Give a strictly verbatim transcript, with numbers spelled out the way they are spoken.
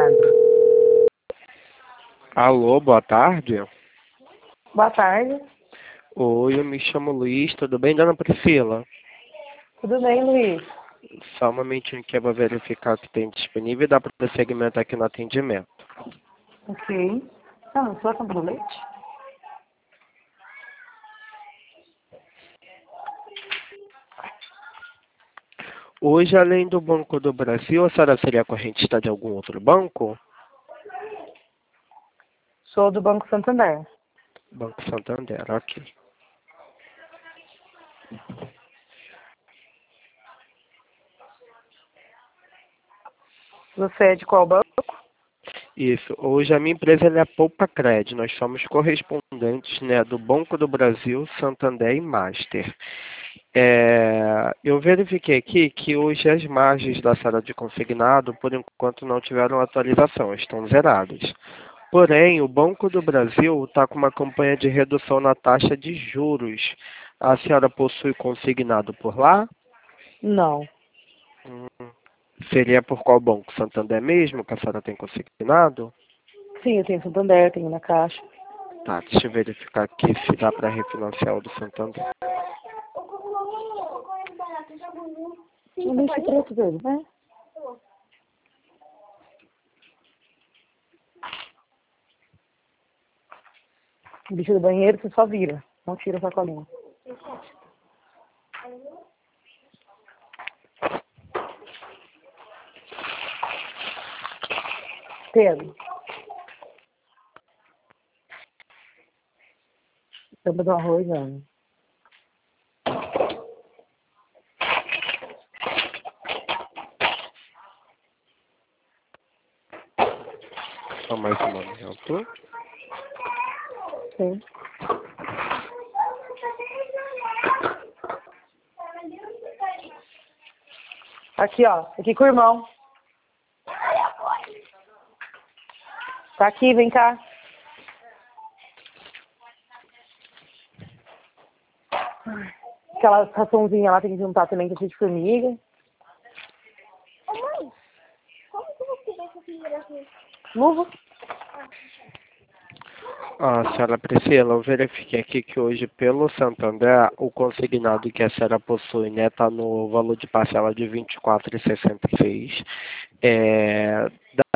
chamado. Alô, boa tarde. Boa tarde. Oi, eu me chamo Luiz, tudo bem, dona Priscila? Tudo bem, Luiz? Só um momentinho que eu vou verificar o que tem disponível e dá para prosseguimento aqui no atendimento. Ok. Ah, não sou comprar leite? Hoje, além do Banco do Brasil, a senhora seria correntista de algum outro banco? Sou do Banco Santander. Banco Santander, ok. Você é de qual banco? Isso. Hoje a minha empresa é a Poupa Cred. Nós somos correspondentes, né, do Banco do Brasil, Santander e Master. É, eu verifiquei aqui que hoje as margens da sala de consignado, por enquanto, não tiveram atualização, estão zeradas. Porém, o Banco do Brasil está com uma campanha de redução na taxa de juros. A senhora possui consignado por lá? Não. Hum, seria por qual banco? Santander mesmo, que a senhora tem consignado? Sim, eu tenho Santander, tenho na Caixa. Tá, deixa eu verificar aqui se dá para refinanciar o do Santander. Um bicho preto dele, né? O bicho do banheiro você só vira. Não tira a sacolinha. Pedro. Tampa do arroz, Ana. Só mais um momento. Sim. Aqui, ó. Aqui com o irmão. Tá aqui, vem cá. Aquela raçãozinha lá tem que juntar também, que é cheia de formiga. Ô mãe, como que você vai conseguir aqui? Luva. Ah, senhora Priscila, eu verifiquei aqui que hoje, pelo Santander, o consignado que a senhora possui, né, está no valor de parcela de vinte e quatro reais e sessenta e seis centavos. É,